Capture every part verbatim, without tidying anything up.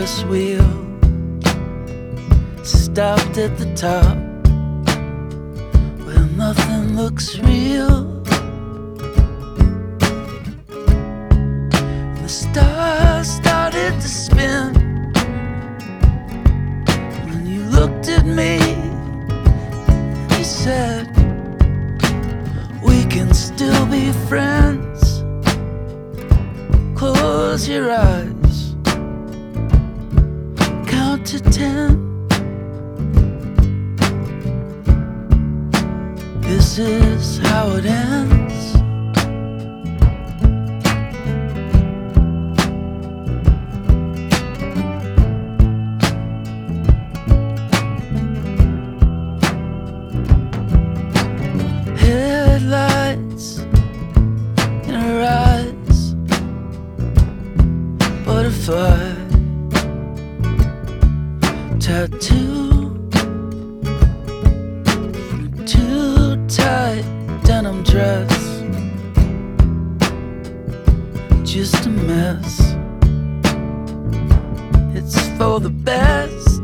Ferris wheel stopped at the top where nothing looks real. The stars started to spin when you looked at me. You said, we can still be friends. Close your eyes, count to ten. This is how it ends. Headlights in her eyes, butterfly tattoo, too tight denim dress, just a mess. It's for the best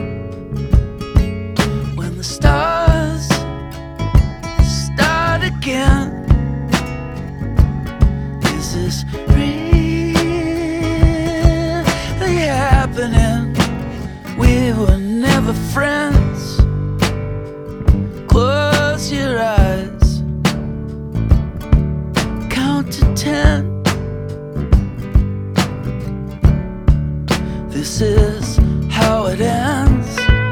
when the stars start again. Is this really happening? We were never friends. Close your eyes, count to ten. This is how it ends.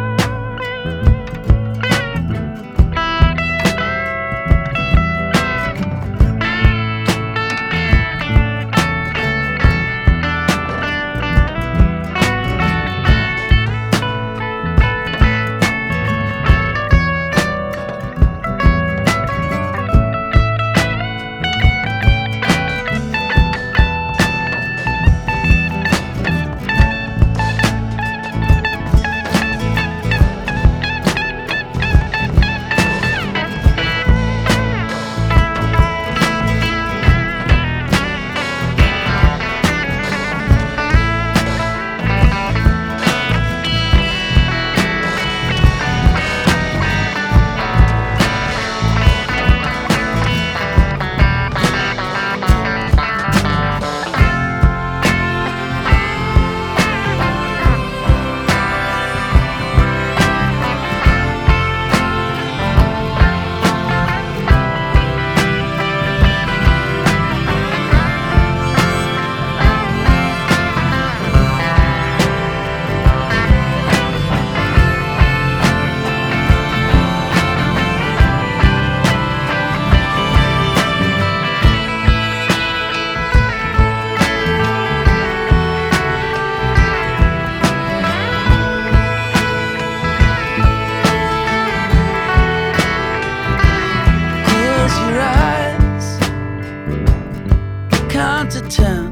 Count to ten.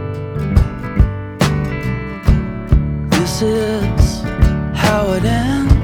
This is how it ends.